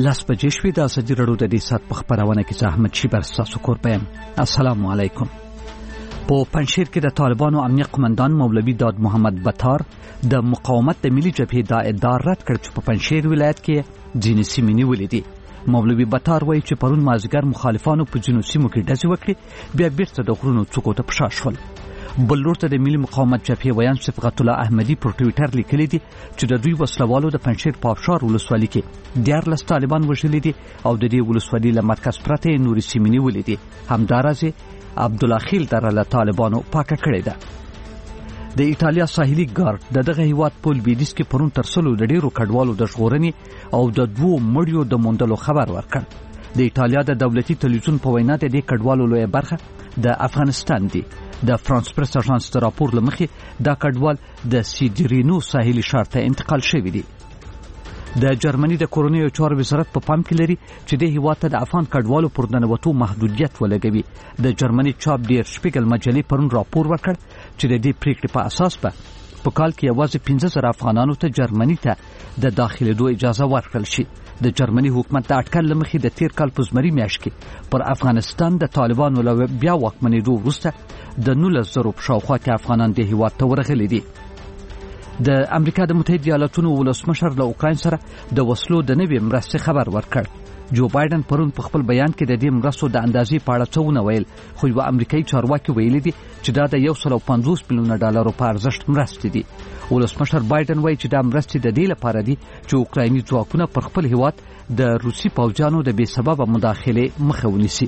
لاس بجې شوې د ازادي راډیو د دې سات په خبرونه کې زه احمد شیبر ستاسو کور پم. السلام علیکم. په پنځشیر کې د طالبانو امنیه قومندان مولوي داد محمد بطار د مقاومت د ملي جبهې د ادعا رد کړ چې په پنځشیر ولایت کې ځینې سیمې نیولې دي. مولوي بطار وایي چې پرون مازیګر مخالفانو په ځینو سیمو کې ډزې وکړې، بیا بیرته د غرونو څوکو ته پشا شول. بل لور ته د ملي مقاومت جبهې ویان صفقت الله احمدي پر ټویټر لیکلي دي چې د دوی وسلوالو د پنځشیر په ابشار ولسوالۍ کې 14 طالبان وژلي دي او د دې ولسوالۍ له مرکز پرته نورې سیمې نیولې دي. همداراز عبدالخیل دره له طالبانو پاکه کړې ده. د ایټالیا ساحلي ګارد دغه هیواد په لویدیځ کې پرون تر څلو د ډیرو کډوالو د ژغورنې او د 2 مړیو د موندلو خبر ورکړ. د ایټالیا د دولتي تلویزیون په وینا د دې کډوالو لویه برخه د افغانستان دي. د فرانس پریس اژانس د راپور لمخې دا کډوال د سیډرینو ساحلي ښار ته انتقال شوی دي. د جرمني د کورونیو چارو وزارت په پام کې لري چې د هیواد ته د افغان کډوالو پر دننوتو محدودیت ولګوي. د جرمني چاپ ډیر شپیګل مجلې پرون راپور ورکړ چې د دې پریکړې په اساس په کال کې یوازې 15,000 افغانانو ته جرمني ته د داخلېدو اجازه ورکړل شي. د جرمني حکومت د اټکل لمخې د تیر کال په زمري میاشت کې پر افغانستان د طالبانو له بیا واکمنېدو وروسته د 19,000 په شاوخوا کې افغانان د هیواد ته ورغلي دي. د امریکا د متحده ایالاتونو ولسمشر له اوکراین سره د وسلو د نوې مرستې خبر ورکړ. جو بایدن پرون په خپل بیان کې د دې مرستو د اندازې په اړه څه ونه ویل، خو یو امریکایي چارواکي ویلي دي چې دا د $150 میلیونه په ارزښت مرستې دي. ولسمشر بایدن وایي چې دا مرستې د دې لپاره دي چې اوکرایني ځواکونه پر خپل هیواد د روسي پوځیانو د بې سببه مداخلې مخه ونیسي.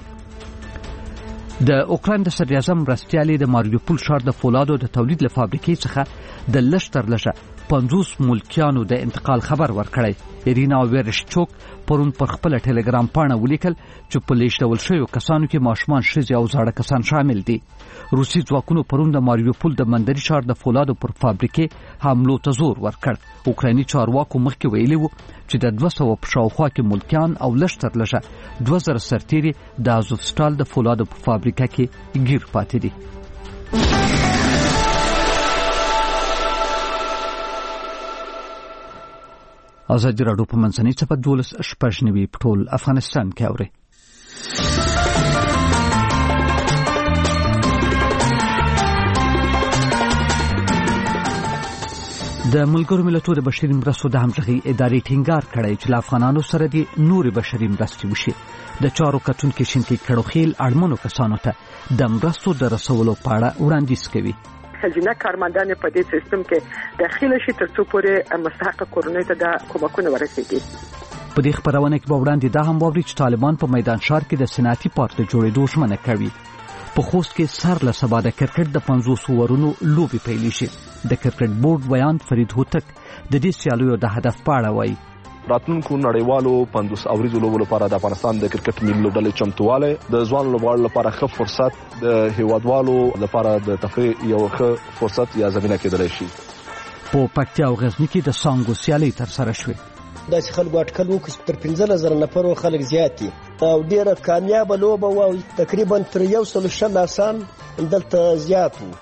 د اوکراین د صدر اعظم مرستیالي د ماریوپول ښار د فولادو د تولید له فابریکې څخه د لږ تر لږه 50 ملکیانو د انتقال خبر ورکړی. ایرینا ویرشچوک پرون پر خپل ټلګرام پاڼه ولیکل چې په لیږدول شویو کسانو کې ماشومان، ښځې او زاړه کسان شامل دي. روسي ځواکونو پرون د ماریوپول د مندري ښار د فولادو پر فابریکې حملو ته زور ورکړ. اوکرایني چارواکو مخکې ویلي وو چې د 200 په شاوخوا کې ملکیان او لږ تر لږه 2000 سرتیري د ازوفستال د فولادو په فابریکه کې ګیر پاتې دي. ازادي راډیو په منځنۍ صفحه 12 په ټول افغانستان کې اوري. د ملګرو ملتونو د بشري مرستو د همغږي ادارې ټینګار کړی چې له افغانانو سره د نورې بشري مرستې وشي. د چارو کتونکو شینکي کړوخیل اړمنو کسانو ته د مرستو د رسولو په اړه وړاندیز کوي. خزینه کارمندان په دې سیستم کې داخله شي تر څو پورې مستحق کورنۍ ته د کومکونه ورسیږي. په دې خبرونه کې به وړاندې دا هم واوري چې طالبان په میدان ښار کې د صنعتي پارک د جوړېدو ژمنه کوي. په خوست کې سر له سبا د کرکټ د 50 اورونو لوبي پیل شي. د کرکټ بورډ ویان فرید هوتک د دې سیالیو د هدف په اړه وایي. راتلونکو نړیوالو 50 اوریزو لوبو لپاره د افغانستان د کرکټ ملي لوبډلې چمتواله د ځوان لوبغاړو لپاره ښه فرصت، د هیوادوالو لپاره د تفریح یو ښه فرصت یا زمينه کېدلی شي. په پکتیا او غزنی کې د سانګو سیالي تر سره شوه. داسې خلکو اټکل وکړ تر 15,000 نفرو خلک زیات دي او ډیره کامیابه لوبه و. تقریبا تر 100 آسان دلته زیات وو.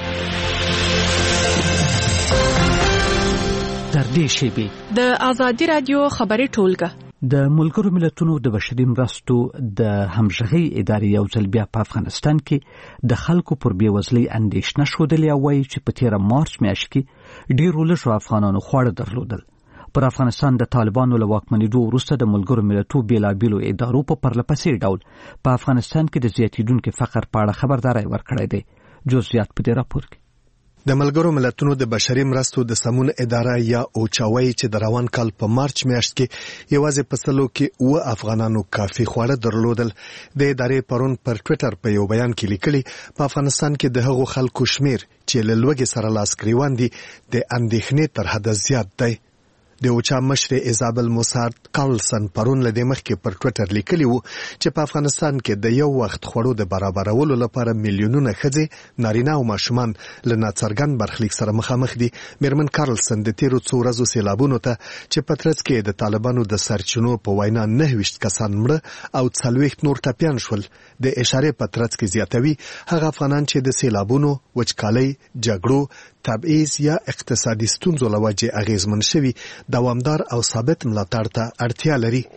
د ازادي رادیو خبري ټولګه د ملګرو ملتونو د بشري مرستو د همغږي ادارې یو ځل بیا په افغانستان کې د خلکو پر بېوزلۍ اندېښنه ښودلې او وایي چې په 13 مارچ میاشت کې ډېرو لږو افغانانو خواړه درلودل. پر افغانستان د طالبانو له واکمنېدو وروسته د ملګرو ملتونو بېلابېلو ادارو په پرلپسې ډول په افغانستان کې د زیاتېدونکي فقر په اړه خبرداری ورکړی دی. جزئیات په دې راپور کې. د ملګرو ملتونو د بشري مرستو د سمون اداره یا اوچاوي چې د روان کال په مارچ میاشت کې یوازې په سلو کې 9 افغانانو کافي خواړه درلودل. د ادارې پرون پر ټوئیټر په یو بیان کې لیکلي په افغانستان کې د هغو خلکو شمیر چې له لوږې سره لاس ګریوان دي د اندېښنې تر حده زیات دی. د اوچا مشر ایزابل موسارد کارلسن پرون له دې مخکې پر ټوئیټر لیکلی وو چې په افغانستان کې د یو وخت خوړو د برابرولو لپاره میلیونونه ښځې، نارینه او ماشومان له ناڅرګند برخلیک سره مخامخ دي. میرمن کارلسن د تیرو څو ورځو سیلابونو ته چې په ترڅ کې د طالبانو د سرچینو په وینا 29 کسان مړه او 40 نور ټپیان شول د اشارې په ترڅ کې زیاتوي هغه افغانان چې د سیلابونو، وچکالۍ، جګړو، تبعیض یا اقتصادي ستونزو له وجې اغیزمن شوي دوامدار او ثابت ملاتړ ته اړتیا لري.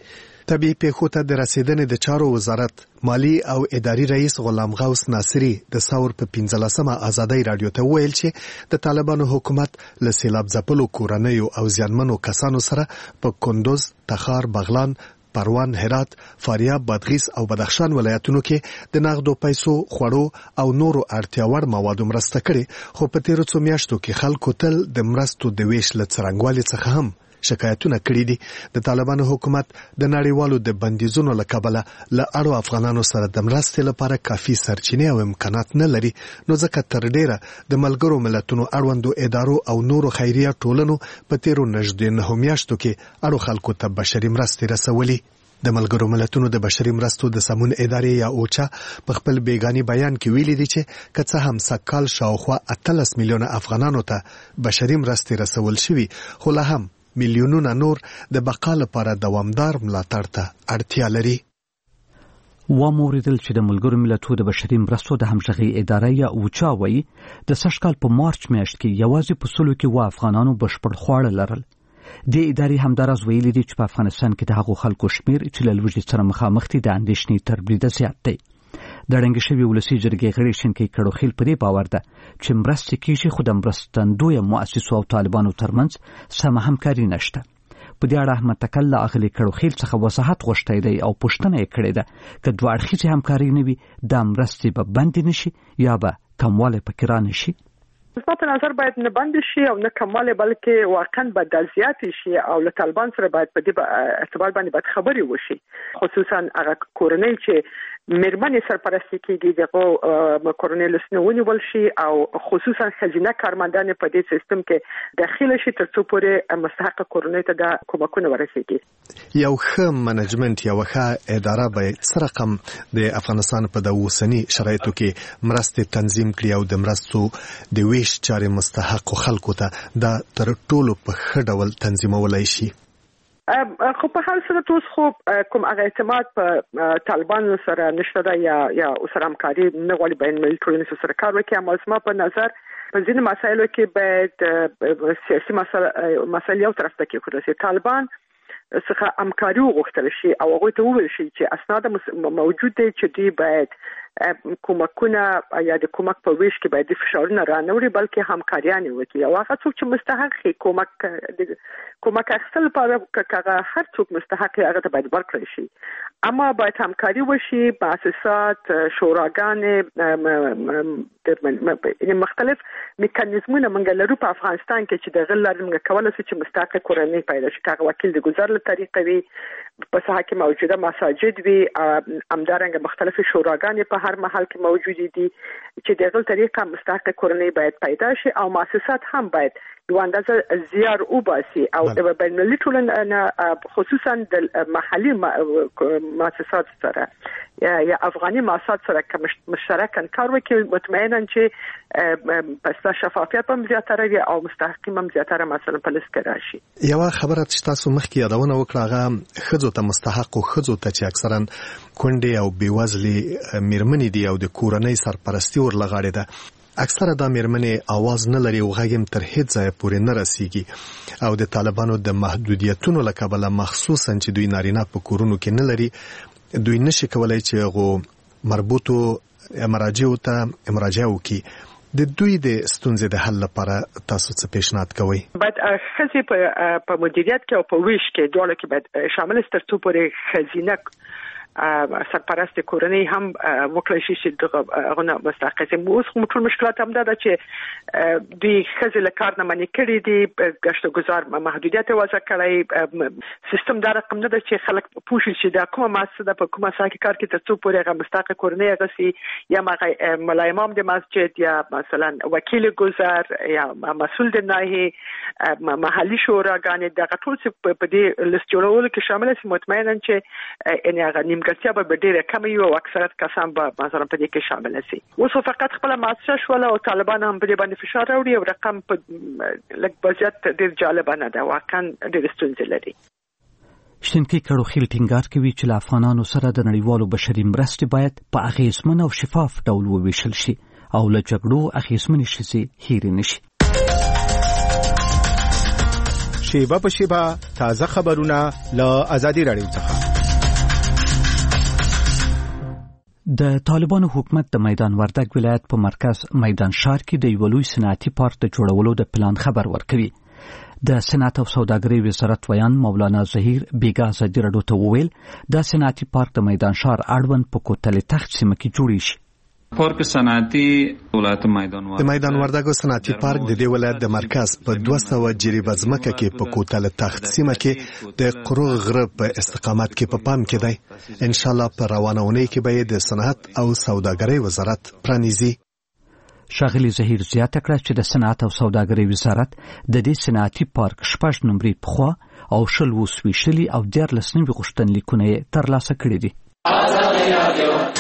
طبي پیښو ته د رسیدنې د چارو وزارت مالی او اداري رئیس غلام غوث ناصری د ثور په 15مه ازادۍ رادیو ته ویل چې د طالبانو حکومت له سیلاب ځپلو کورنیو او زیانمنو کسانو سره په کندوز، تخار، بغلان، پروان، هرات، فاریاب، بادغیس او بدخشان ولایتونو کې د نغدو پیسو، خوړو او نورو اړتیا وړ موادو مرسته کړې، خو په تیرو څو میاشتو کې خلکو تل د مرستو د ویش له څرنګوالي څخه هم شکایتونه کړي دي. د طالبانو حکومت د نړیوالو د بندیزونو له کبله له اړو افغانانو سره د مرستې لپاره کافي سرچینې او امکانات نه لري، نو ځکه تر ډیره د ملګرو ملتونو اړوندو ادارو او نورو خیریه ټولنو په تیرو نږدې 9 میاشتو کې اړو خلکو ته بشري مرستې رسولي. د ملګرو ملتونو د بشري مرستو د سمون ادارې یا اوچا په خپل بیگانی بیان کې ویلي دي چې که څه هم سکهال شاوخوا 18 میلیونه افغانانو ته بشري مرستې رسول شوي، خو لا هم میلیونونه نور د بقا لپاره دوامدار ملاتړ ته اړتیا لري. وموریدل چې د ملګرو ملتونو د بشري مرستو د همغږي ادارې یا اوچا وایي د سږ کال په مارچ میاشت کې یوازې په سلو کې افغانانو بشپړ خواړه لرل. د ادارې همدارز ویلي دي چې په افغانستان کې د هغو خلکو شمیر چې له لوږې سره مخامخ دي د اندېښنې تر بریده زیات دی. د ړنګ شوي ولسي جرګې غړي شینکي کړوخیل په دې باور ده چې مرستې کیږي، خو د مرستندوی مؤسسو او طالبانو ترمنځ سمه همکاري نشته. په دې اړه احمد تکل له اغلي کړوخیل څخه وضاحت غوښتی دی او پوښتنه یې کړې ده چې دوه اړخیزه همکاري نه وي د مرستې به بند نشي یا به کمواله پکې را نشي. زما په نظر باید نه بند شي او نه کمواله، بلکې واقعا بدل زیات شي او له طالبان سره باید په دې اعتبار باندې باید خبري وشي، خصوصا هغه کورنۍ چې مېرمنې سرپرستی کېږي دغه کورنۍ لسنونی ول شي او خصوصا خزینه کارمندان په دې سیستم کې داخله شي تر څو پورې مستحق کورنۍ ته د کومکونه ورسیږي. یو ښه منیجمنت، یو ښه اداره به څه رقم د افغانستان په د اوسنی شرایطو کې مرستې تنظیم کړي او د مرستو د ویش چارې مستحق خلکو ته د تر ټولو په ښه ډول تنظیمولای شي. خو په حال سره توس خو کوم هغه اعتماد په طالبانو سره نشته ده یا سره همکاري نه غواړي بین المللي ټولنې سره کار وکړي. اما زما په نظر په ځینې مسایلو کې باید سیاسي مسایل یو طرف ته کېښودل شي، طالبان څخه همکاري وغوښتل شي او هغوی ته وویل شي چې اسناد موجود دي چې دوی باید کومکونه یا د کومک په ویش کې باید فشارونه رانهوري، بلکې همکاریانې وکړي او هغه څوک چې مستحق کومک اخیستل لپاره هغه هر څوک مستحق هغه ته باید ورکړل شي. اما باید همکاري وشي، مؤسسات، شوراګانې، مختلف میکانیزمونه موږ لرو په افغانستان کې چې د غل لارې موږ کولی شو چې مستحق کورنۍ پیدا شي، هغه وکیل د ګزار له طریقې وي، په ساحه کې موجوده مساجد وي، همدارنګه مختلف شوراګانې په هر محل کې موجود دي چې د غل طریقه مستحق کورنۍ باید پیدا شي او مؤسسات هم باید یو اندازه زیار وباسي او د بین المللي ټولنې خصوصا د محلي مؤسسات سره یا افغاني مؤسسات سره مشترکاً کار وکړي، مطمئنا چې پسته شفافیت هم زیاتره وي او مستحقین هم زیاتره مثلا په لیست کې راشي. یو خبره چې تاسو مخکې یادونه وکړه هغه ښځو ته مستحق او ښځو ته چې اکثرا کونډې او بیوزلې میرمنې دي او د کورنۍ سرپرستی ورلغاړي ده، اکثره دا میرمنې आवाज نه لري او غږ تر هیڅ ځای پورې نه رسیږي او د طالبانو د محدودیتونو له کبله مخصوصا چې دوی نارینه په کورونو کې نه لري، دوی نشي کولای چې هغه مربوطو مراجعو ته مراجعه وکړي. د دوی د ستونزې د حل لپاره تاسو څه پیشنهاد کوئ؟ باید ښځې په مدیریت کې او په ویش کې دواړو کې باید شامل تر څو پورې ښځینه سرپرست کورنۍ هم وکړای شي چې دغه غو مستحق شي. اوس خو ټول مشکلات هم ده چې دوی ښځې له کار نه منې کړي دي، ګشت گزار محدودیت وضع کړی، سیستم دا رقم نه ده چې خلک پوه شي چې دا کومه مؤسسه ده په کومه ساحه کې کار کوي تر څو پورې هغه مستحق کورنۍ هغه سي یا ملا امام د مسجد یا مثلا وکیل گزار یا مسئول د ناحیه محلي شوراګانې دغه ټول په دې لیست جوړولو کې شامل شي. مطمئنا چې ان هغه ګټیا به ډیره کم یو او اکثریت کسان به مثلا په دې کې شامل شي. اوس فقط خپل مؤسسه شول او طالبان هم په دې باندې فشار راوړي او رقم په لږ بزیات ډیر جالب نه ده، واقعا ډیر ستونزې لري. شینکي کړوخیل ټینګار کوي چې له افغانانو سره د نړیوالو بشري مرستې باید په اغیزمن او شفاف ډول وویشل شي او له جګړو اغیزمن شي هیر نشي. شیبه په شیبه تازه خبرونه له آزادي رادیو څخه. د طالبانو حکومت د میدان وردګ ولایت په مرکز میدان شهر کې د یو لوی صنعتي پارک د جوړولو د پلان خبر ورکوي. د صنعت او سوداګرۍ وزارت ویان مولانا ظهیر بیګا ازادي راډیو ته وویل د صنعتي پارک د میدان شهر اړوند په کوتل تخت سیمه کې جوړ شي. پارک صنعتي ولایت د میدان وردګ صنعتي پارک د دې ولایت د مرکز په 200 جریبه ځمکه کې په کوتل تخت سیمه کې د قروغ غره په استقامت کې په پام کې دی. ان شاء الله په روانه اونۍ کې به د صنعت او سوداګرۍ وزارت پرانیزي. شاغلي ظهیر زیاته کړه چې د صنعت او سوداګرۍ وزارت د دې صنعتي پارک 6 نمبرې پخوا او 20 او 14 نوي غوښتنلیکونه ترلاسه کړي دي.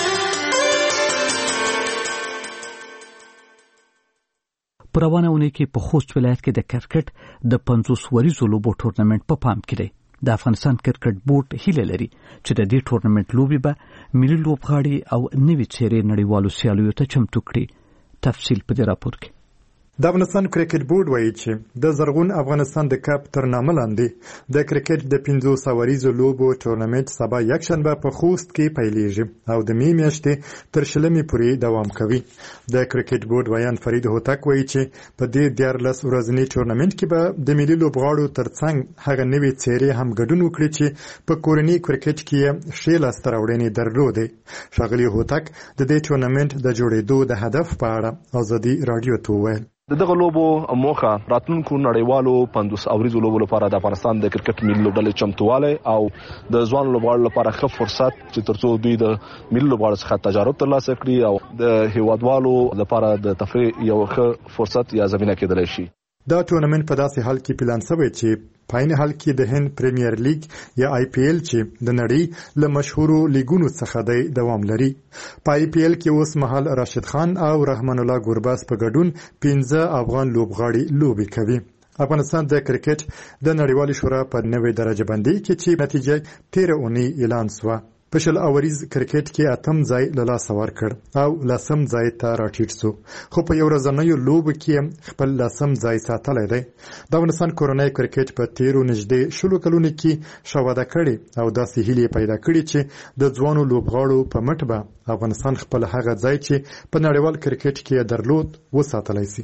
په روانه اونۍ کې په خوست ولایت کې د کرکټ د 50 وریزو لوبو ټورنمنت په پام کې دی. د افغانستان کرکټ بورډ هیله لري چې د دې ټورنمنت لوبې به ملي لوبغاړي او نوي څېرې نړیوالو سیالیو ته چمتو کړي. تفصیل په دې راپور کې. د افغانستان کرکټ بورډ وایي چې د زرغون افغانستان د کپ تر نامه لاندې د کرکټ د 500 وریزو لوبو ټورنمنت سبا یکشنبه په خوست کې پیلېږي او د می میاشتې تر شلمې پورې دوام کوي. د کرکټ بورډ ویان فرید هوتک وایي چې په دې 14 ورځني ټورنمنت کې به د ملي لوبغاړو ترڅنګ هغه نوي څېرې هم ګډون وکړي چې په کورني کرکټ کې ښې لاسته راوړنې درلودې. ښاغلي هوتک د دې ټورنمنت د جوړېدو د هدف په اړه ازادي راډیو ته وویل. دغه لوبو موخه راتلونکو نړیوالو 500 اوریزو لوبو لپاره د افغانستان د کرکټ ملي لوبډلې چمتواله او د ځوان لوبغاړو لپاره ښه فرصت چې ترڅو دوی د ملي لوبغاړو څخه تجارب ترلاسه کړي او د هیوادوالو لپاره د تفریح یو ښه فرصت یا زمينه کېدلی شي. دا ټورنمنت په داسې حال کې پلان شوی چې پاین حال کې د هند پریمیر لیګ یا آی پی ایل چې د نړۍ له مشهورو لیګونو څخه دی دوام لري. په آی پی ایل کې اوس مهال راشد خان او رحمان الله ګورباز په ګډون 15 افغان لوبغاړي لوبي کوي. افغانستان د کرکټ د نړیوالې شورا په نوې درجه بندي کې چې نتیجه 13 اونۍ اعلان شوه په 10 اوریز کرکټ کې 8م ځای له لاسه ورکړ او 10م ځای ته راټیټ شو، خو په یو ورځنیو لوبو کې خپل 10م ځای ساتلی دی. د افغانستان کورنۍ کرکټ په 13 نږدې 10 کلونو کې شواده کړي او داسې هیلې پیدا کړي چې د ځوانو لوبغاړو په مټ به افغانستان خپل هغه ځای چې په نړیوال کرکټ کې درلود وساتلی شي.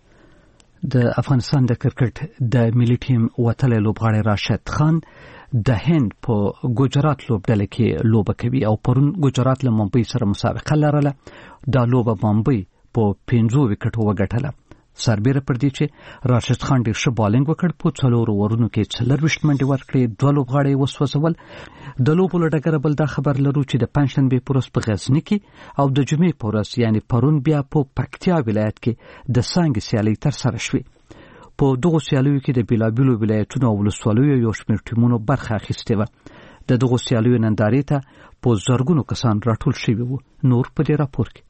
د افغانستان د کرکټ د ملي ټیم وتلی لوبغاړی راشد خان د هند په ګجرات لوبډله کې لوبه کوي او پرون ګجرات له ممبئی سره مسابقه لرله. دا لوبه ممبئی په 5 وکټو وګټله. سربیره پر دې چې راشد خان ډېر ښه بالینګ وکړ. په 4 اورونو کې 24 منډې ورکړې، 2 لوبغاړي وسوځول. د لوبو له ډګره بل دا خبر لرو چې د پنجشنبې په ورځ په غزني کې او د جمعې په ورځ یعنی پرون بیا په پکتیا ولایت کې د څانګې سیالۍ ترسره شوې. په دغو سیالیو کې د بیلابیلو ولایتونو او ولسوالیو یو شمېر ټیمونو برخه اخیستې وه. د دغو سیالیو نندارې ته په زرګونو کسان راټول شوي وو. نور په دې راپور کې.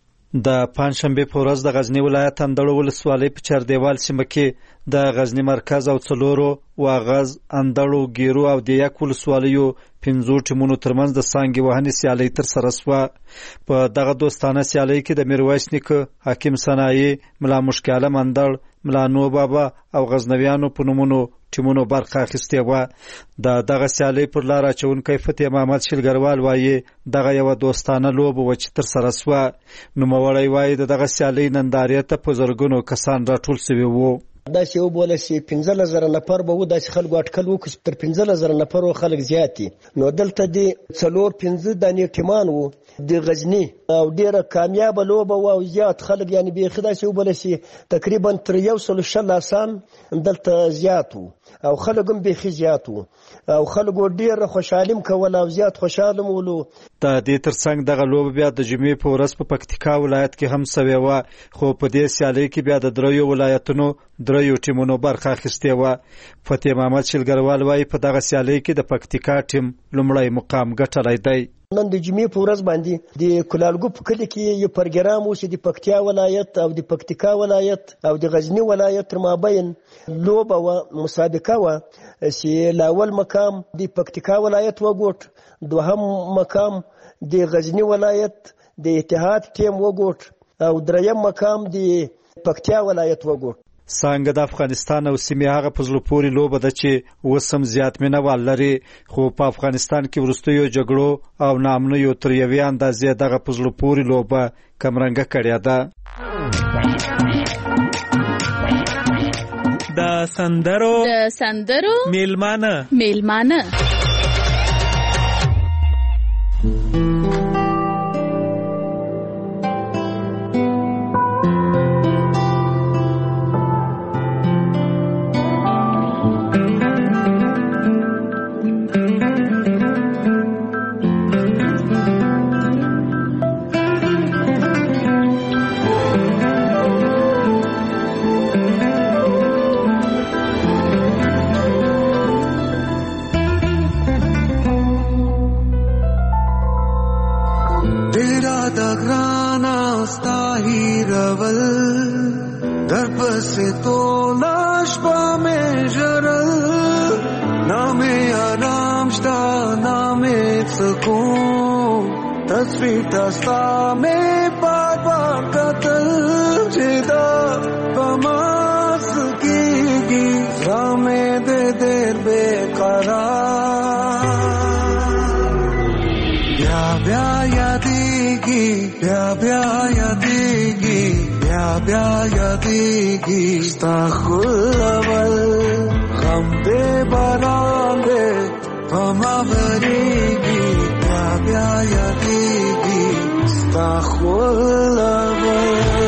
د پنجشنبې په ورځ د غزنی ولایت اندړو ولسوالۍ په چاردیوال سیمه کې د غزنی مرکز او څلورو واغز، اندړو، ګیرو او د یک ولسوالیو 5 ټیمونو ترمنځ د څانګې وهنې سیالۍ ترسره شوه. په دغه دوستانه سیالۍ کې د میرویس نیکه، حکیم صنایع، ملا مشکي عالم اندړ، ملا نو بابا او غزنویانو په نومونو ټیمونو برخه اخیستې وه. د دغه سیالۍ پر لار اچونکی فتح محمد شلګروال وایي دغه یوه دوستانه لوبه وه چې ترسره شوه. نوموړی وایي د دغه سیالۍ نندارې ته په زرګونو کسان راټول شوي وو. داسې وبوله چې 15,000 نفر به وو، داسې خلکو اټکل وکړو تر 15,000 نفر وو، خلک زیات دي. نو دلته د 4-5 دانې ټیمان وو د غزني او ډېره کامیابه لوبه وه او زیات خلک یعنې بیخي داسې وبوله چې تقریبا تر 160 آسان دلته زیات وو او خلک هم بیخي زیات وو او خلکو ډېره خوشحالي م کوله او زیات خوشحاله م ولو. د دې ترڅنګ دغه لوبه بیا د جمعې په ورځ په پکتیکا ولایت کې هم سوې وه، خو په دې سیالۍ کې بیا د 3 ولایتونو 3 ټیمونو برخه اخیستې وه. فتح محمد شلګروال وایي په دغه سیالۍ کې د پکتیکا ټیم لومړی مقام ګټلی دی. نن د جمعې په ورځ باندې د کلالګو په کلي کې یو پروګرام و چې د پکتیا ولایت او د پکتیکا ولایت او د غزنی ولایت تر مابین لوبه و مسابقه و چې لاول مقام د پکتیکا ولایت وګوټ، دوهم مقام د غزنی ولایت د اتحاد ټیم وګوټ او دریم مقام د پکتیا ولایت وګوټ. څنګه د افغانستان او سیمې هغه په زړه پورې لوبه ده چې وسم زیات مینوال لري، خو په افغانستان کې وروستیو جګړو او ناامنیو تر یوې اندازې دغه په زړه پورې لوبه کمرنګه کړې ده. د سندرو میلمانه दस्ता में बार बार कतल जिदा बमास की रामे दे देर बेकरार ब्या यादेगी ब्या यादेगी स्ताखुलवल गम दे बरांदे फमावरेगी ब्या यादेगी स्ताखुलवल.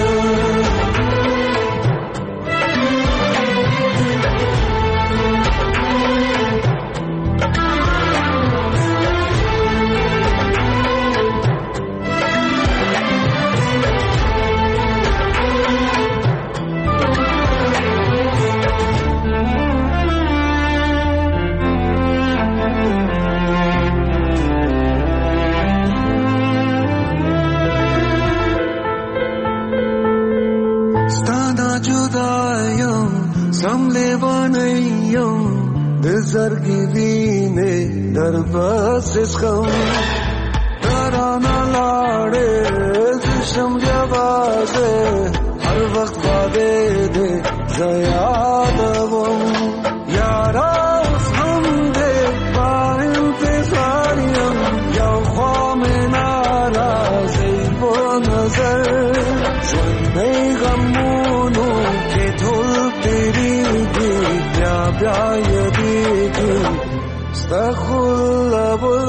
Zargivine darbas kham tarana lade zisham jawaze har waqt wade de zayadavam yara hum de ba intizariyam yaw kham narazi bo nazar zunay ghamunu ke dhul teri di bya yadegi stakhulabul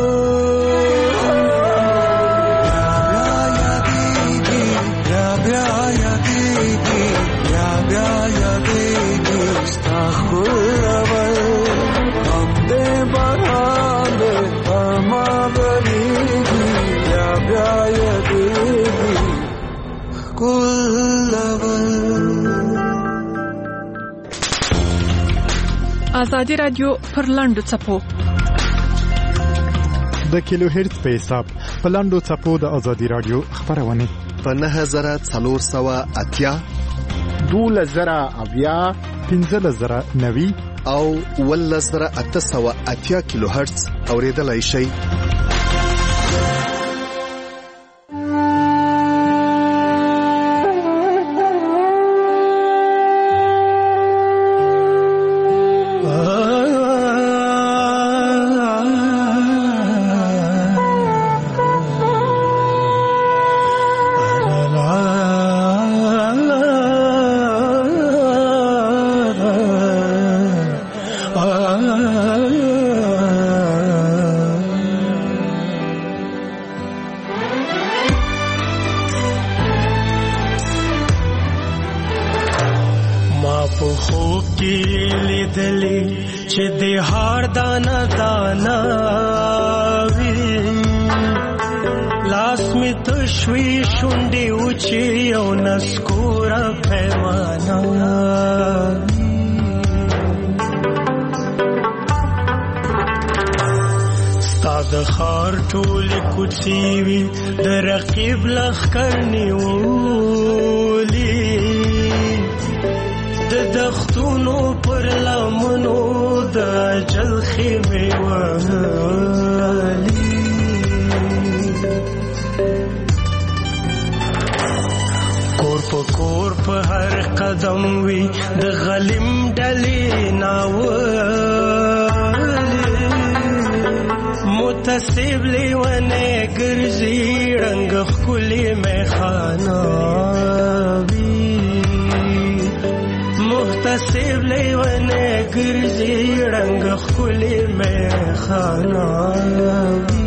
bya yadegi stakhulabul hamde barhande amagarigi bya yadegi kullabul. آزادی رادیو پر لاندو چپو د کیلو هرتز په حساب په لاندو چپو د آزادی رادیو خبرونه په 9480 12090 15090 او 11880 کیلو هرتز اوریدلای شئ. په هر قدم وي د غلیم ډلې ناولې متصب لیونه ګرځي رنگ خولي میخانه وي متصب لیونه ګرځي رنگ خولي میخانه وي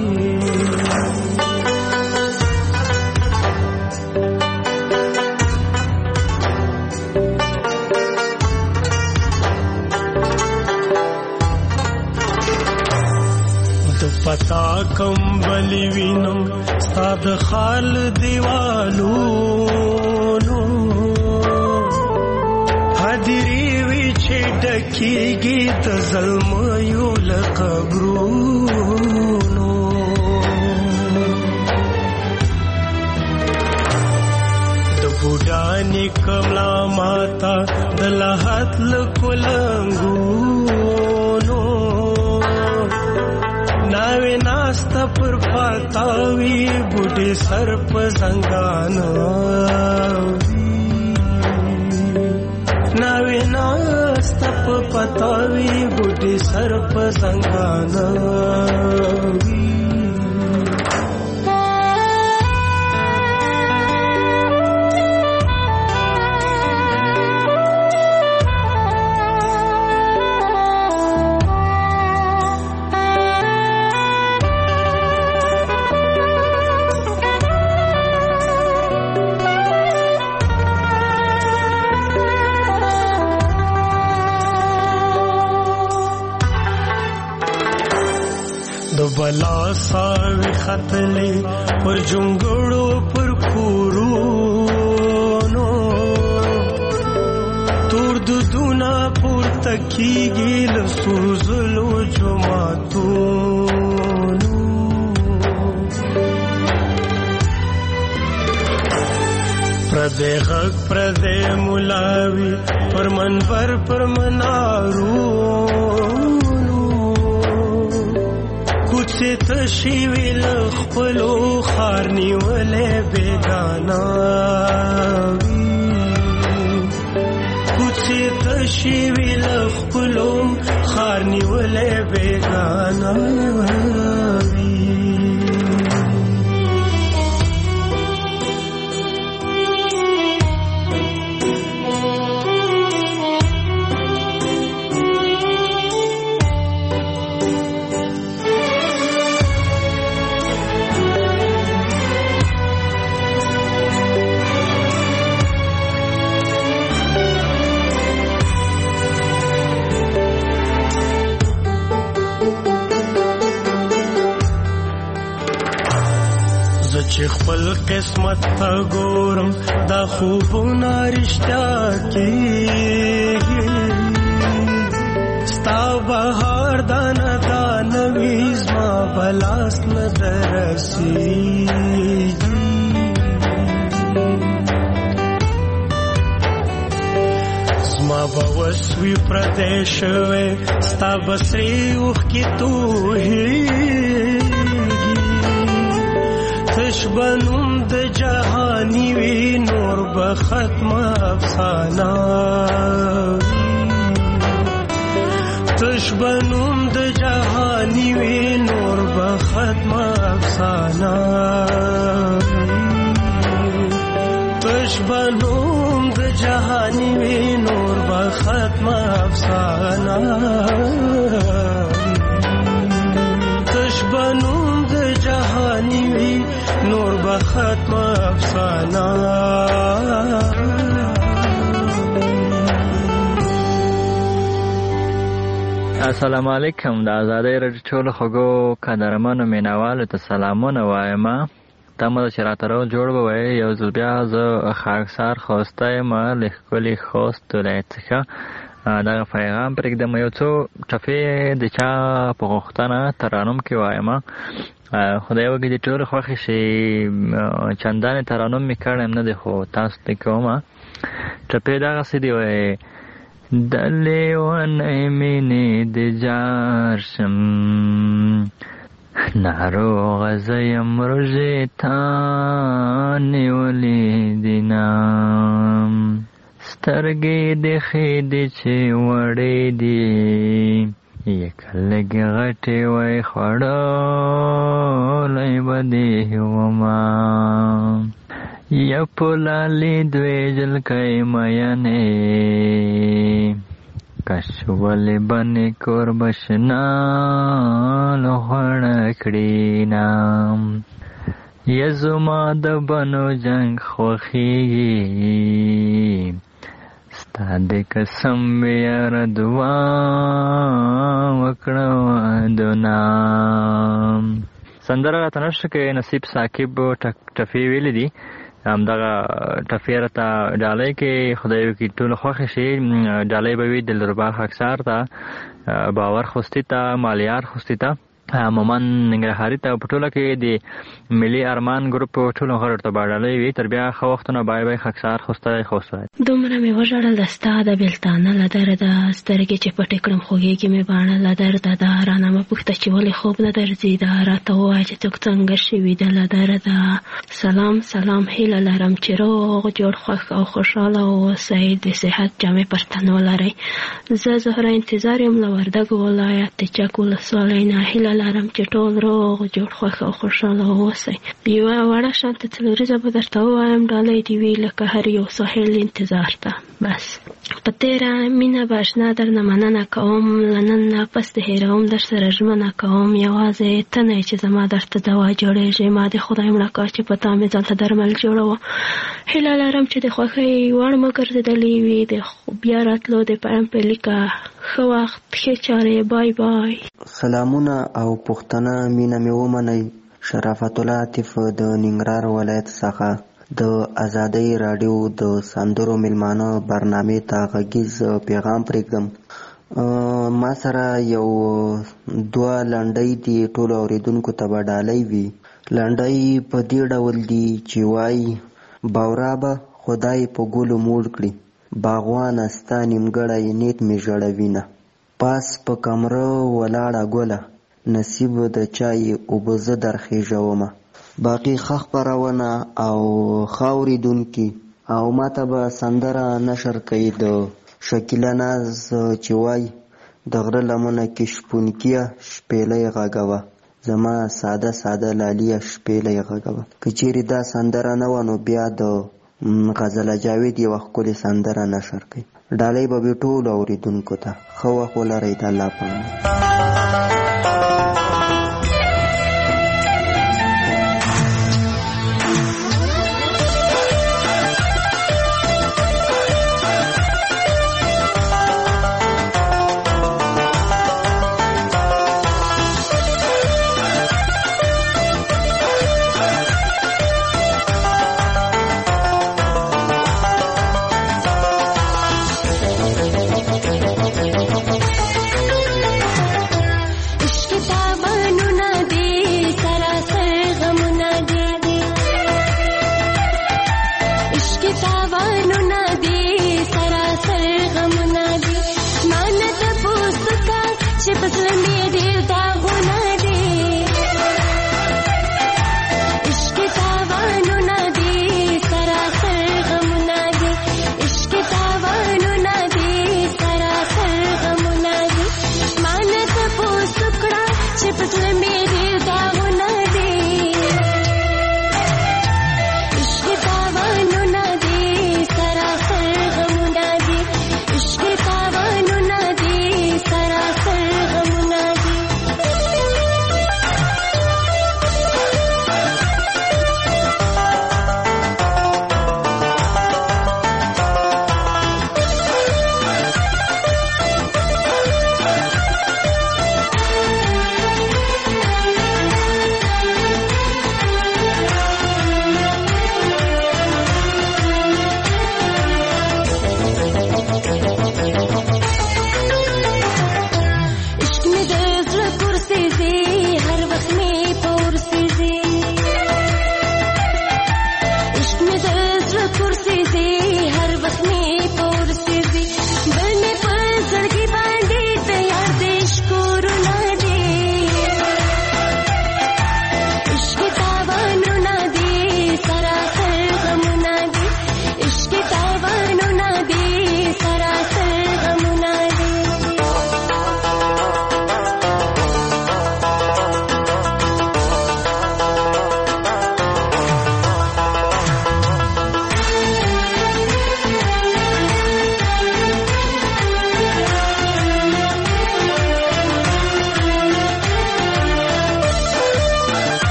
پتا کمبلی وینم ستاد خال دیوالونو حاضری وی چې ډکیږي د ظلمو له قبرونو د بوډانی کملا ماتا د لحد لکلنګونو ناوی ناستا پر پاتاوی بوډی سر په زنګانو ناوی ناستا پر پاتاوی بوډی سر په زنګانو بلا ساوی خطلی پر جنگڑو پر کورونو تور دودونا پر تکیگی لسوزلو جماعتونو پردے غق پردے ملاوی پر منبر پر منارو کوڅه تشي ویل خپلو خار نیولې بیگانا کوڅه تشي ویل خپلو خار نیولې بیگانا چې خپل قسمت ته ګورم دا خوبونه رښتیا کېږي ستا بهار دانه دانه وي زما بلاس نه درسېږي زما به وس وي پردی شوی ستا به سرې اوښکې تویېږي تشبنم د جهانی وی نور به ختم افسانه تشبنم د جهانی وی نور به ختم افسانه تشبنم د جهانی وی نور به ختم افسانه تشبنم د جهانی وی نور به ختم افسانه السلام علیکم د آزادۍ رادیو ټولو خوږو قدرمنو مینوالو ته سلامونه وایم تمه ده چې راته روغ جوړ به وایي یو ځل بیا زه خاکسار خوسته یم له ښکلي خوست ولایت څخه دغه پیغام پرېږدم یو څو ټپې د چا په غوښتنه ترانم کې وایم خدای وکړي د ټولو خوښې شي چندانې ترانم مې کړی نه دی خو تاسو ته کوم ټپې دغسې دي وایي د لیونۍ مینې د جار شم ناروغ زیم روژې تا نیولې دینم سترګې د خېدې چې وړې دي یک لږ غټې وای خوړلی به دې وما یا پلالې دوې جلکۍ مینې کش ولې بنې کور بشنا لغړه کړي نام یا زما د بنو جنگ خوښیږي ستا د قسم یار دعا وکړه دنام. سندره راته نشته کې نصیب ثاقب ټفې ویلې دي همدغه ټفې راته ډالۍ کې خدای وکړي ټول خوښې شي ډالۍ به وي دلربا خاکسار ته باور خوستي ته مالیار خوستي ته مومن ننګرهاري ته په ټوله کې د ملي ارمان ګروپ ټولو غړو ته به ډالۍ وي. تر بیا ښه وختونه بای بای خاکسار خوستی خوستی دومره مې وژړل د ستا د بېلتانه له درده سترګې چې پټې کړم خوږېږي مې باڼه له درده ده رانه مه پوښته چې ولې خوب نه درځي ده راته ووایه چې څوک څنګه شوي ده له درده. سلام سلام هیله لرم چې روغ جوړ خوښ او خوشحاله واوسئ د صحت جامې پر تن ولرئ. زه زهره انتظار یم له وردګو ولایت د چک ولسوالۍ نه هیله لرم چې ټول روغ جوړ خوښ او خوشحاله واوسئ. یوه وړه شانته څلوریزه به درته ووایم ډالۍ دې وي لکه هر یو ساحل انتظار ته. بس په تېره مینه به اشنا درنه مننه کوم له نن نه پس د هېروم در سره ژمنه کوم یوازې ته نه چې زما درته دوا جوړېږي ما د خدای مړه کا چې په تا مې ځان ته درمل جوړوه. هیله لرم چې د خوښۍ وړ مه ګرځېدلې وي د بیا راتلو د پیغام په لیکه ښه وخت ښې چارې بای بای. سلامونه او پوښتنه مینه مې ومنئ. شرافت الله عاطف د ننګرهار ولایت څخه د ازادۍ راډیو د سندرو میلمانه برنامې ته غږیز پیغام پرېږدم. ما سره یو دوه لنډۍ دي ټولو اورېدونکو ته به ډالۍ وي. لنډۍ په دې ډول دي چې وایي باورا به خدای په ګلو موړ کړي باغوانه ستا نیمګړی نیت مې ژړوینه پاس په کمره ولاړه ګله نصیب د چای اوبه زه درخېژومه. باقي ښه خپرونه او ښه اورېدونکي او ماته به سندره نشر کوي د شکیله ناز چې وایي د غره لمنه کې شپونکیه شپېلۍ غږوه زما ساده ساده لالیه شپېلۍ غږوه. که چیرې دا سندره نه وه نو بیا د غزله جاوید یوه ښکلې سندره نشر کوي. ډالۍ به وي ټولو اورېدونکو ته. ښه وخت ولرئ. د الله په امان.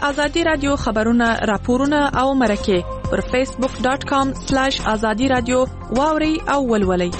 ازادي رادیو خبرونه راپورونه او مرکه پر facebook.com/azadi radio واوري او ولولي.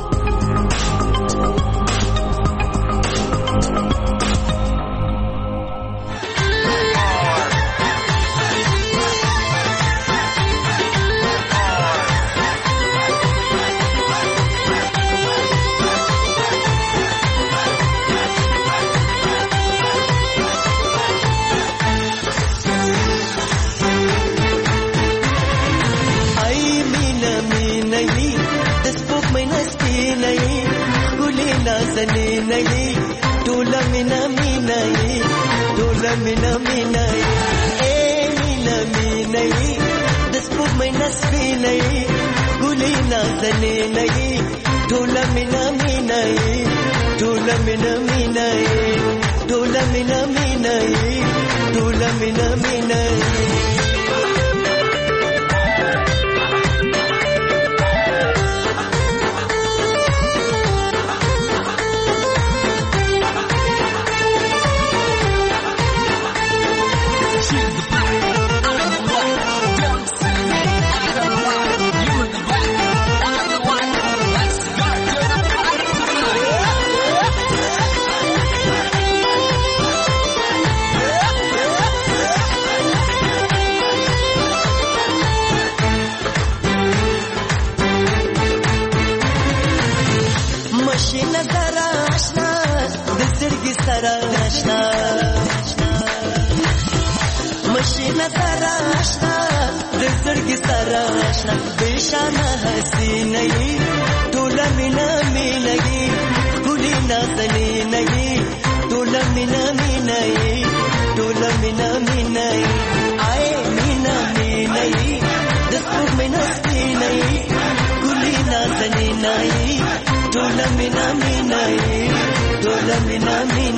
Tola mina mina eh mina das pug mai nasbi nahi guli na zane nahi tola mina tola mina tola mina مشينا تراشنا دزرگی سراشنا بشانه حسینی تولا مینا مینگی گلی نازنی نگی تولا مینا مینی آئے مینا مینی دسپوک مینا سینی گلی نازنی نئی تولا مینا مینی تولا مینا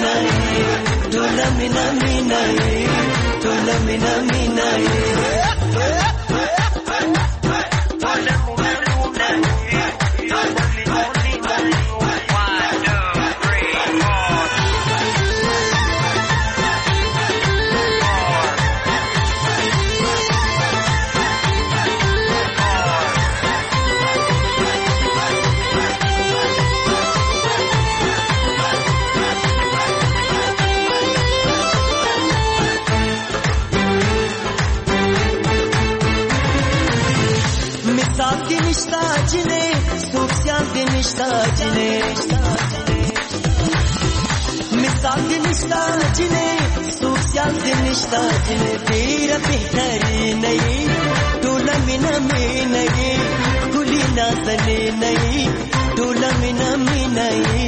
तेरा बेहतरी नहीं टोला मिना में नहीं गुली ना सने नहीं टोला मिना में नहीं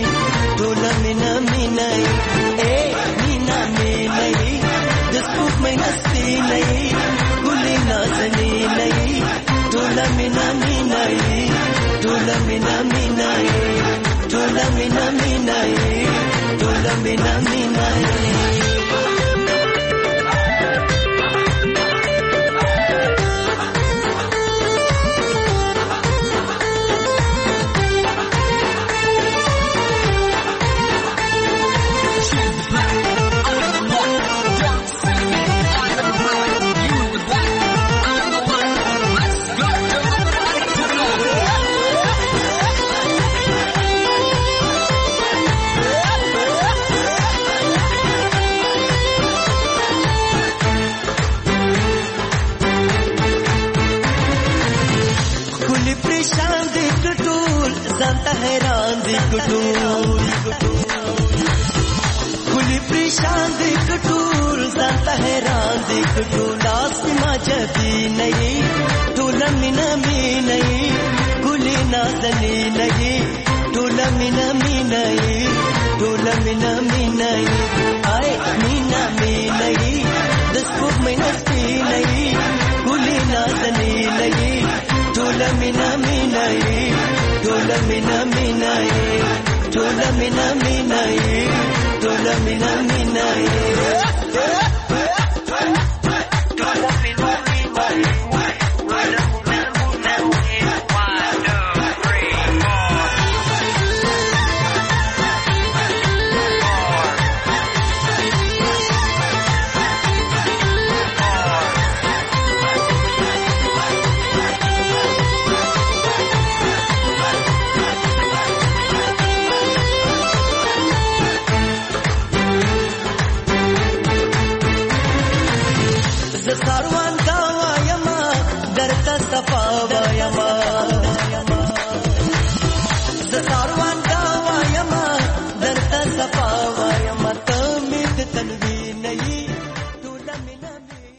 ए मीना में नहीं दस्तूक में नस्ती नहीं गुली ना सने नहीं टोला मिना में नहीं कुली परेशान देख टूर जाता है रान देख टूलास मजदी नहीं टोला मिना में नहीं कुली नाजनी नहीं टोला मिना में नहीं आए मीना में नहीं दस्तूक में नस्ती नहीं कुली नाजनी नहीं टोला मिना में नहीं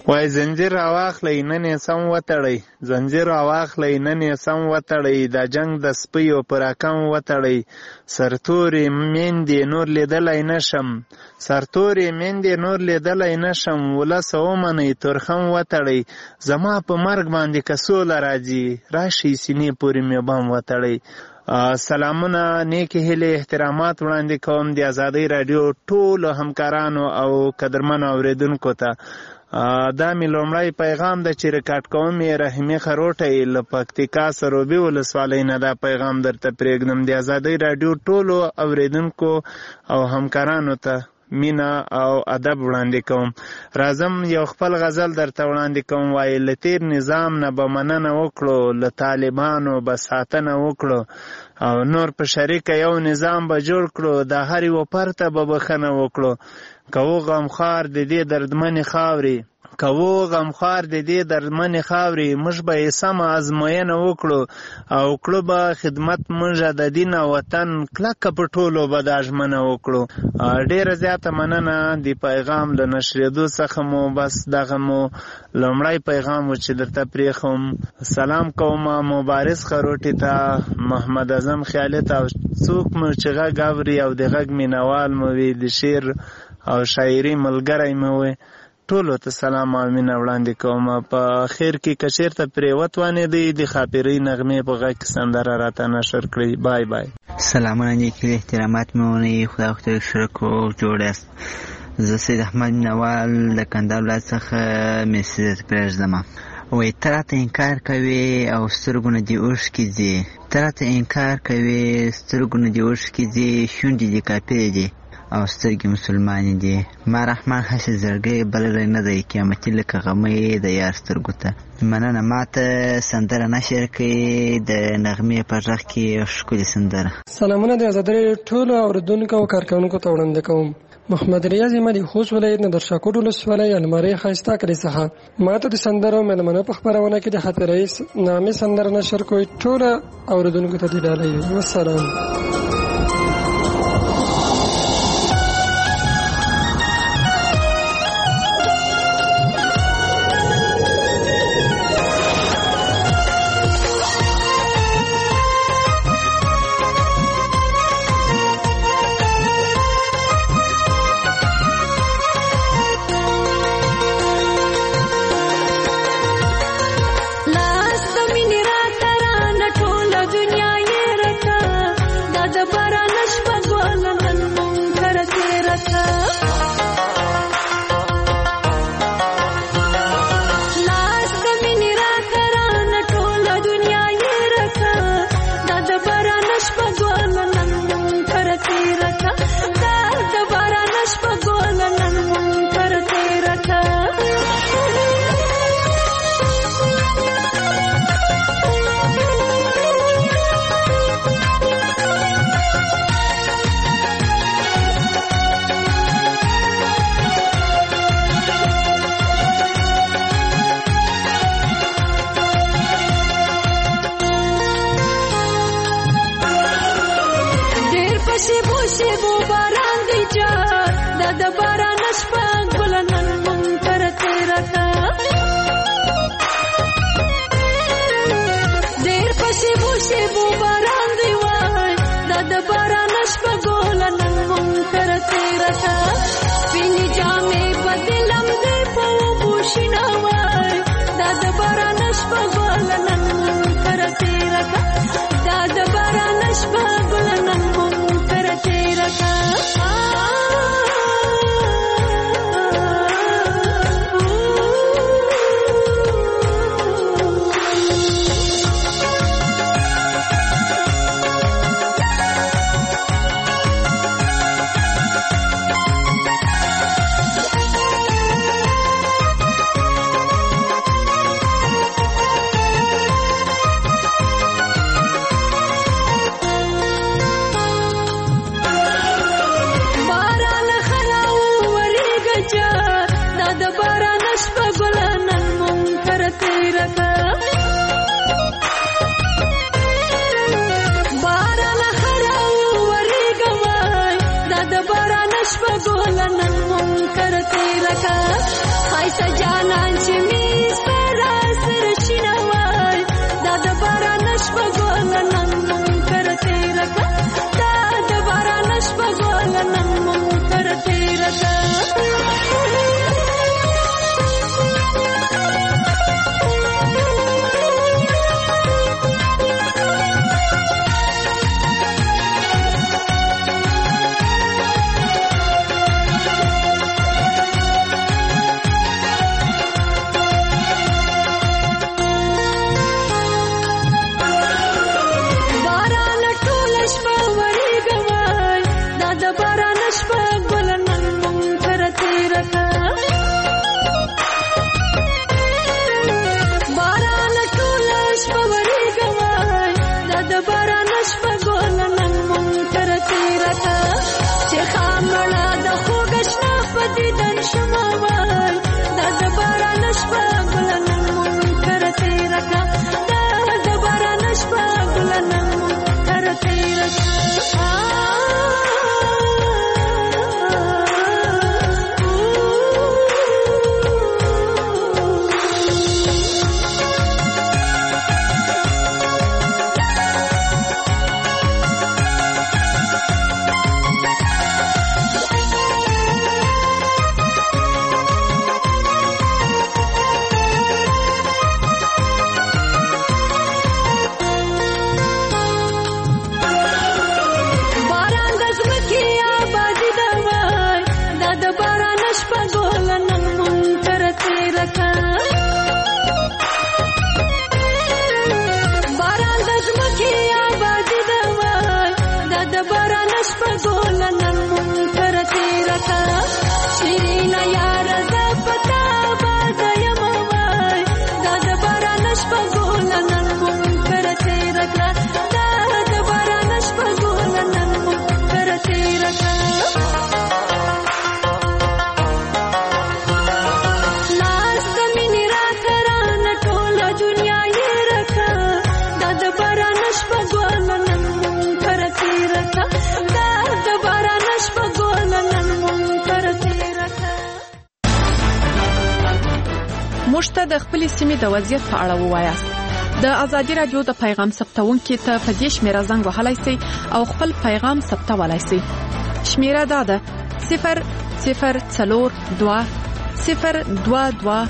وای زنجیر راواخلئ نن یې سم وتړئ، زنجیر راواخلئ نن یې سم وتړئ، دا جنگ د سپیو په راکم وتړئ، سرتورې میندې نور لیدلی نشم، سرتورې میندې نور لیدلی نشم، ولس ومنئ تورخم وتړئ، زما په مرګ باندې که سوله راځي راشئ سینې پورې مې بم وتړئ. سلامونه، نیکې هیلې، احترامات وړاندې کوم د ازادۍ راډیو ټولو همکارانو او قدرمنو اورېدونکو ته. دا مې لومړی پیغام ده چې ریکارډ کوم یې رحیمي خروټی له پکتیکا سروبي ولسوالۍ نه دا پیغام درته پرېږدم. د ازادۍ راډیو ټولو اورېدونکو او همکارانو ته مینا او ادب وړاندې کوم. راځم یو خپل غزل درته وړاندې کوم. وایي له تیر نظام نه به مننه وکړو، له طالبانو به ساتنه وکړو، او نور په شریکه یو نظام به جوړ کړو، د هر یو پرته به بخښنه وکړو. که و غمخوار د دې دردمنې خاورې، که و غمخوار د دې دردمنې خاورې، موږ به یې سمه ازموینه وکړو، او کړو به خدمت موږ د دین او وطن، کلکه په ټولو به دا ژمنه وکړو. ډېره زیاته مننه. د پیغام له نشرېدو څخه مو بس دغه مو لومړی پیغام و چې درته پرېښوم. سلام کوم مبارز خروټي ته، محمد اعظم خیالي ته، او څوک مو چې غږ اوري او د غږ مینوال مو وي، د شعر او شاعري ملګری مو وي، ټولو ته سلام او مینه وړاندې کوم. په خیر کې که چېرته پرې وتوانېدئ د ښاپېرۍ نغمې په غږ کې سندره راته نشر کړئ. بای بای. سلامونه، نیکې احترامات مې ونیي، خدای خو ته ښه کړو، جوړ یاست. زه سید احمد مینوال د کندهار ولایت څخه میسج پرېږدم. وایي ته راته انکار کوې او سترګو نه دې اوښکې ځي، ته راته انکار کوې سترګو نه دې اوښکې ځي، شونډې دې کافرې دي او سترګې مسلمانې دي، ما رحمان هسې زړګی بللی نه دی، قیامتي لکه غمی د یار سترګو ته. مننه، ماته سندره نشر کړئ د نغمې په غږ کې ښکلې سندره. سلامونه د ازادۍ ټولو اورېدونکو او کارکوونکو ته وړاندې کوم. محمد ریاض احمدي خوست ولایت نه در شاکوټ ولسوالۍ المارۍ ښایسته کلي څخه ماته د سندرو مېلمنو په خپرونه کې د حافظ نامې سندره نشر کوي. ټولو اورېدونکو ته دې ډالۍ. والسلام. شپه ګولنن مونږ کرته رکا خایسه جانان موږ ته د خپل سیمې د وضعیت په اړه ووایاست. د ازادي رادیو د پیغام ثبتونکو ته په دې شمیره زنګ وهلای شئ او خپل پیغام ثبتولای شئ. شمیره دا ده 002 022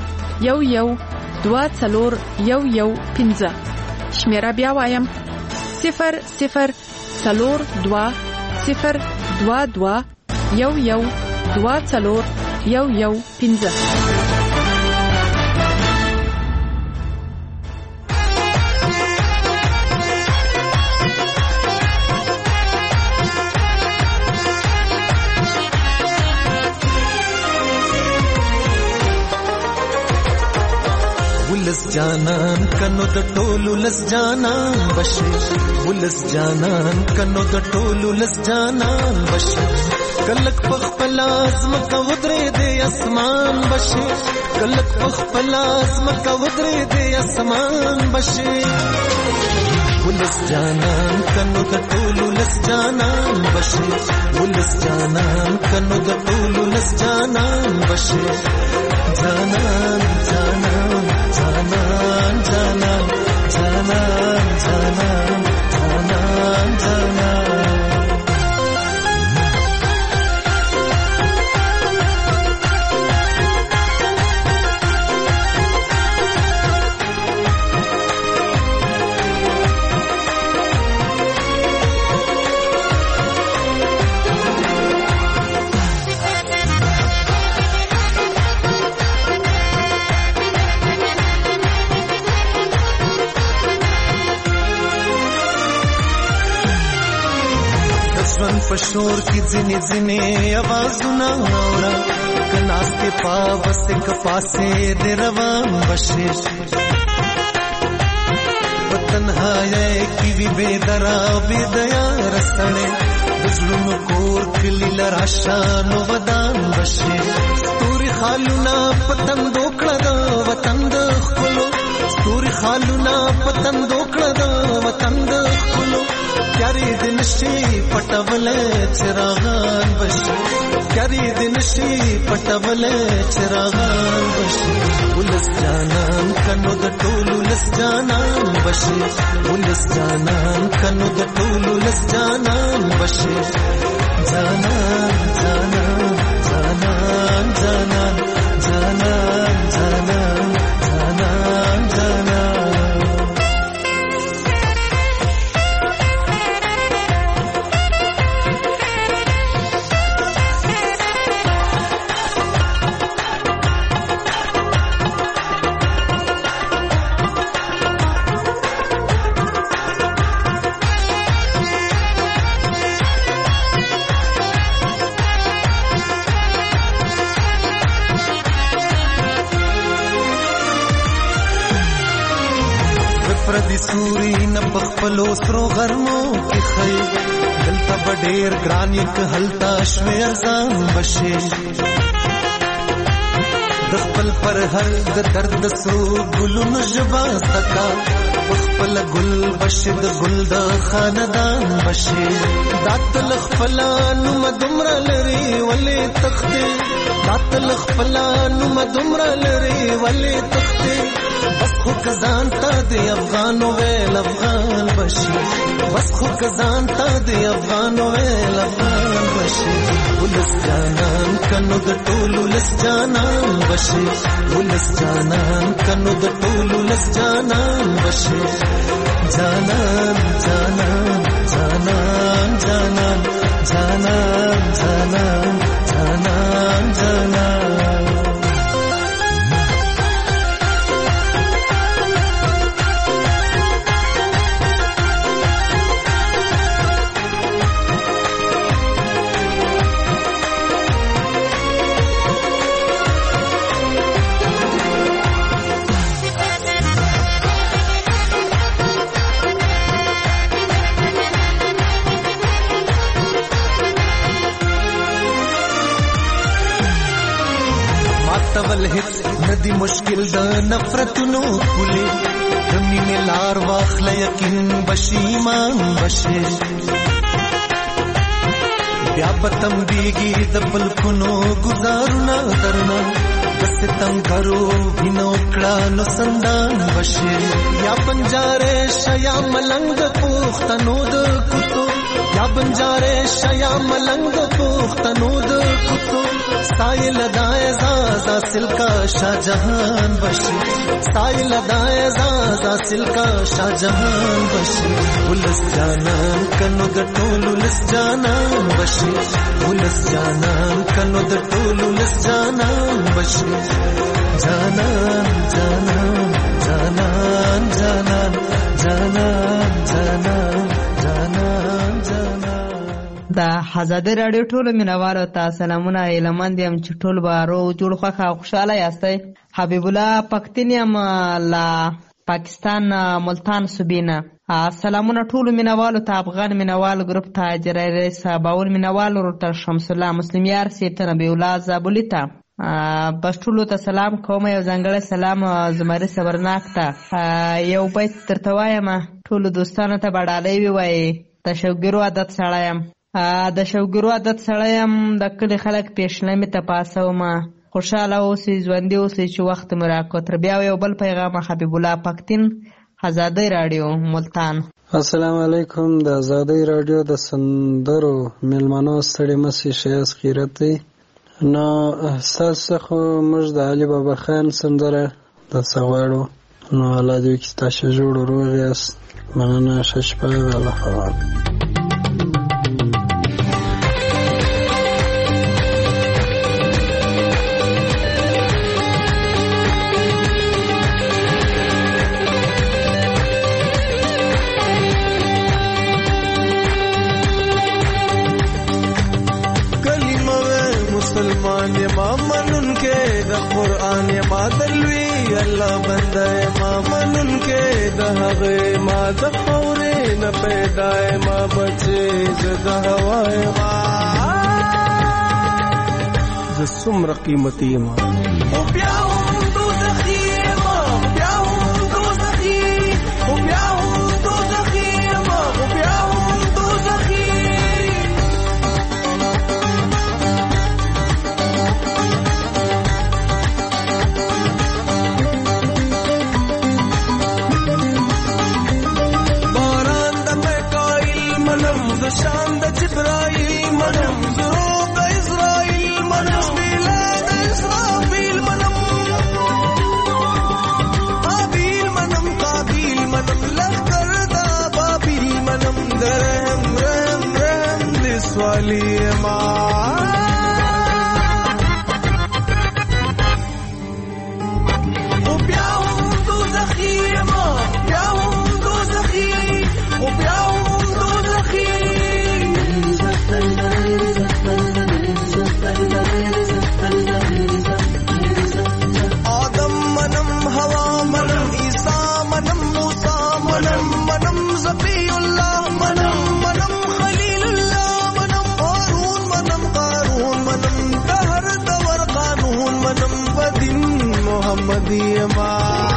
112415. شمیره بیا وایم 002 022 112415. ولس جانان کنو د ټولو لس جانان بشي، ولس جانان کنو د ټولو لس جانان بشي. کلک پخپل ازمکه ودرې د اسمان بشي، کلک پخپل ازمکه ودرې د اسمان بشي. ولس جانان کنو د ټولو لس جانان بشي، ولس جانان کنو د ټولو لس جانان بشي. جانان جانان جانان جانان جانان جانان جانان جانان. پشور کی ځنې ځنې आवाजونه اورا کناسته پاوسته کپاسه د روان بشي. وطنهای کی وی بيدرا بيدیا رسړې دزلونو کور کلی لراشانو ودان بشي. ستوري خالونا پتن دوکړه د وطن د خلو، ستوري خالونا پتن دوکړه د وطن د خلو. پیاری دن شي پټول چراغان بشي، پیاری دن شي پټول چراغان بشي. ولس جانان کنو د ټولو لس جانان بشي، ولس جانان کنو د ټولو لس جانان بشي. جانان جانان جانان جانان جانان جانان جانان جانان. پردی سوري نه بخپلو سرو غرمو کې خي، دلته بډیر ګران یک هلتا شوي ارزان بشي. د خپل پر هر د درد سرو ګلونو ژبه تکا، خپل ګل بشي د ګل د خاندان بشي. داتل خپلانو مدمر لري ولې تخته، داتل خپلانو مدمر لري ولې تخته. بس خو کزان تا دی افغانو ویل افغان بشي، بس خو کزان تا دی افغانو ویل افغان بشي. ولس جانان کنو د ټولو لس جانان بشي، ولس جانان کنو د ټولو لس جانان بشي. جانان جانان جانان جانان جانان جانان جانان جانان. تول هیڅ ندی مشکل د نفرتونو کلی، د مینې لار واخله یقین بشي ایمان بشي. بیا به تمبیږي د پلکونو ګزارونه درنه، ستمګرو وینو کړه نو سندان بشي یا بنجاره شیا ملنګ پوښتنو د کوتو یا بنجاره شیا ملنګ پوښتنو د کوتو سایل دای زازا سلکا شاهجهان بشي سایل دای زازا سلکا شاهجهان بشي ولس جانان کنو د ټولو لس جانان بشي ولس جانان کنو د ټولو لس جانان بشي جانان جانان جانان جانان جانان جانان جانان جانان دا حزاده رادیو ټولو مینوالو ته سلامونه ایلمند یم چې ټول به روغ جوړ خوښ او خوشحاله یاستئ. حبیب الله پختون یم لا پاکستان ملتان صوبې نه. سلامونه ټولو مینوالو ته، افغان مینوال ګروپ ته، جرای رئیس باور مینوال ورته، شمس الله مسلم یار سیب ته، نبی الله زابلی ته، بس ټولو ته سلام کوم. یو ځانګړی سلام زمری صبرناک ته. یو بیت درته وایم ټولو دوستانو ته به ډالۍ ووایي. د شوګیرو عادت سړی یم، د شوګیرو عادت سړی یم، د کلي خلک پیشلمې ته پاسوم. خوشحاله اوسئ، ژوندي اوسئ چې وخت مو راکړ. تر بیا یو بل پیغام. حبیب الله پختون، آزادی رادیو ملتان. السلام علیکم. د آزادی رادیو د سندرو میلمنو ستړي مسي شیاس خیرت دی. نو ستاسو څخه موږ د علي بابا خان سندره د سغواړو. نو الله دې وکړي ستاسو جوړ روغ یاست. مننه. ښه شپه. الله حوال. مسلمان یما منن کې د قرآن یما دلوي الله بنده یما منن کې د هغه ما د خورې نه پیدا یما بچي زده هوا یما ز څومره قیمتي یما او بیا هم دوزخي یما بیا هم دوزخي او بیا هم دوزخي یما او بیا هم دوزخي شان د جبرائیل منم ضروب د اسرائیل منم میلاد اسرافیل منم قابیل منم قابیل منم لخر دا بابیل منم درهم رحم رحم دسوالی ما او بیا هم دوزخی ما بیا هم دوزخی او بیا هم دوزخی آدم منم ہوا منم عیسیٰ منم موسیٰ منم منم ذبی اللہ منم منم خلیل اللہ منم ہارون منم قارون منم دہر دور قانون منم بدن محمدی ما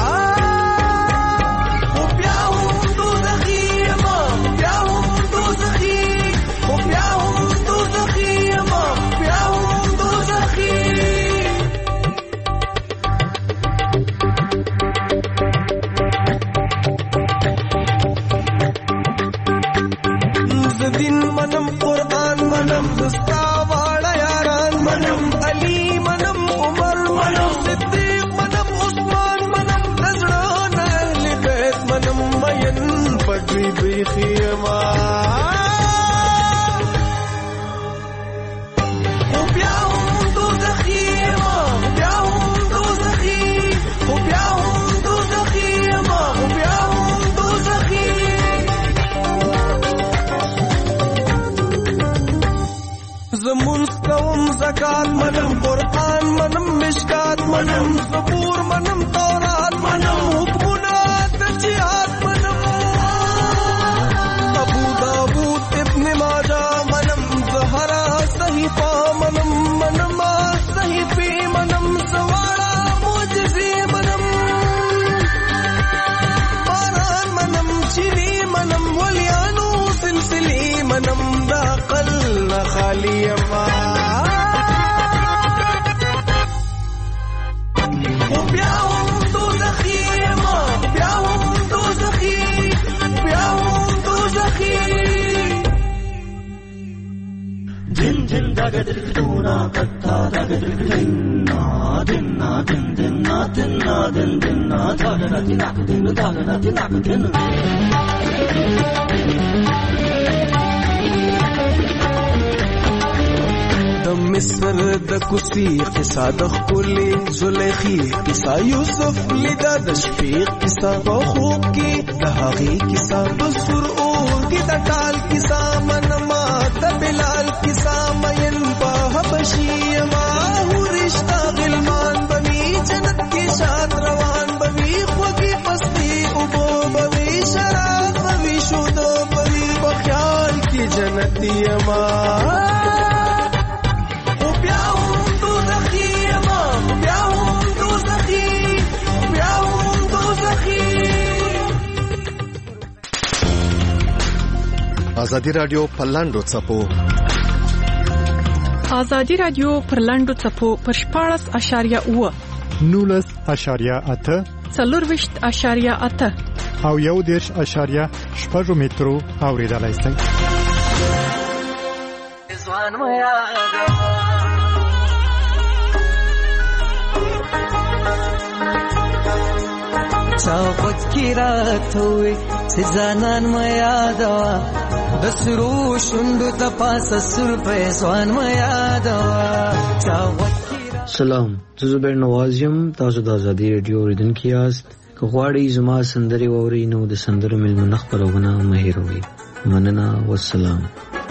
منم قرآن منم دستا واړه یاران منم علی منم عمر منم صدیق منم عثمان منم نظران اهل بیت منم مین پدوی بیخی ما او بیا هم دوزخی ما بیا هم دوزخی او بیا هم دوزخی ما او بیا هم دوزخی زمون کوم زکات منم قرآن منم مشکات منم زبور منم تورات منم حکمونه د جهاد منم ابو داود ابن ماجه منم زهرا صحیفه منم منم صحیفه منم زواړه معجزې منم باران منم چینی منم ولیانو سلسلې منم د عقل خالی ما مصر د کوسی قصه د خپلې زلیخی قصه یوسف لیدا د شفیق قصه په خوب کې د هغې قصه بسر اور کې د ټال قصه منما د بلال قصه مین په حبشي ما ورشتہ غلمان بوي جنت کې شاد روان بوي خوږی پستی او بوي شراب بوي شودو بوي په خیال کې جنتی ما ازادي رادیو پر لاندو څپو ازادي رادیو پر لاندو څپو پر 14.8 19.8 24.8 او 1.8 مترو اوریدلای شئ. ځوان میا چاوت کی رات ہوئے سزانان میادوا دسرو شندو تپاس سر پیسوان میادوا چاوت کی رات. سلام، زبیر نوازیم، تاسو د ازادي رادیو اوریدونکي یاست. که غواړئ زما سندرې واورئ نو د سندرو میلمنه خپرونه مه هېروئ. مننه، والسلام.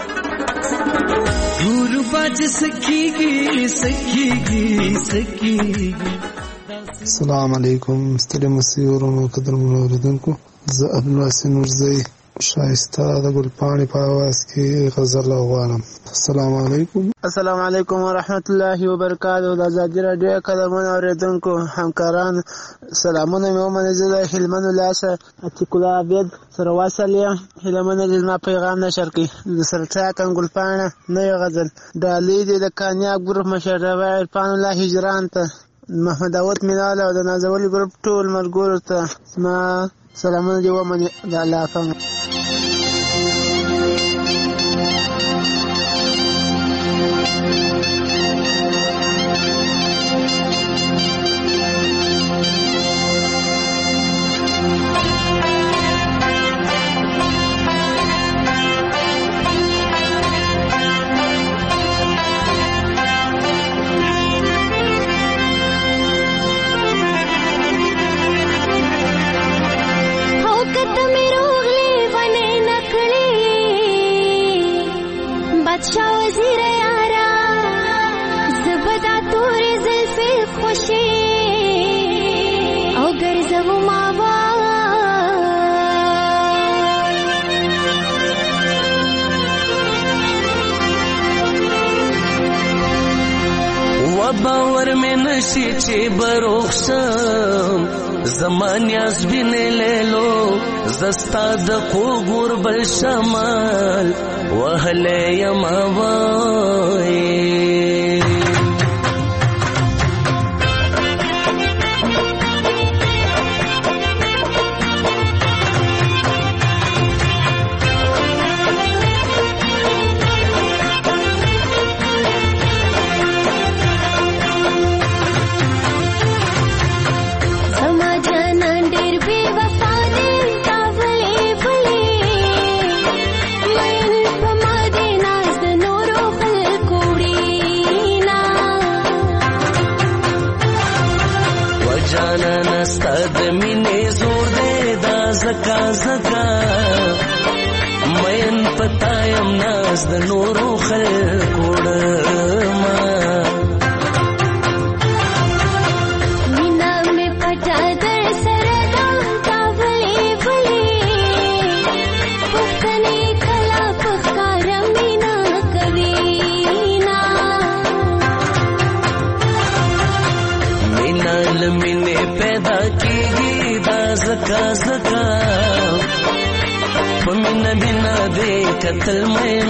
ټول باج سکیږي سکیږي سکیږي. السلام علیکم ستړي مسیورونو قدرمنو اوریدونکو، زه عبدالواسع نورزی شایسته د ګلپاڼې په اواز کې غزل غواړم. السلام علیکم. السلام علیکم ورحمت الله وبرکاتہ. د ازادي رادیو قدرمنو اوریدونکو همکاران سلامونه مې ومنئ. زه د هلمند ولایت عتیق الله عبید سره واصل یم. هیله منه چې زما پیغام نشر کړي. د سرچاکن ګلپاڼه نوې غزل ډالۍ دي د کامیاب ګروپ مشر عرفان الله هجران ته، محمد داود مینال او د نازولي ګروپ ټول ملګرو ته ما سلامونه دي ومنئ. د الله فهم. باور میں نشی چی بروخشم زمان یاز بینه لیلو زستا دقو گربل شمال وحلی یماوائی زکا مین پتایم ناز د نورو خلقوڑما مینا میں پٹا در سردام تاولی بلی پختنی کلا پخکارم مینا کبینا مینا لمنے پیدا کی گی دا زکا زکا پمین بنا دے قتل مین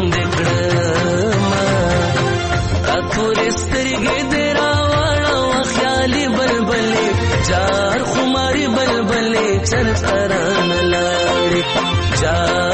دکڑما تاتور استرگی دیرا وانا و خیالی بلبلی جار خماری بلبلی چر تران لاری جار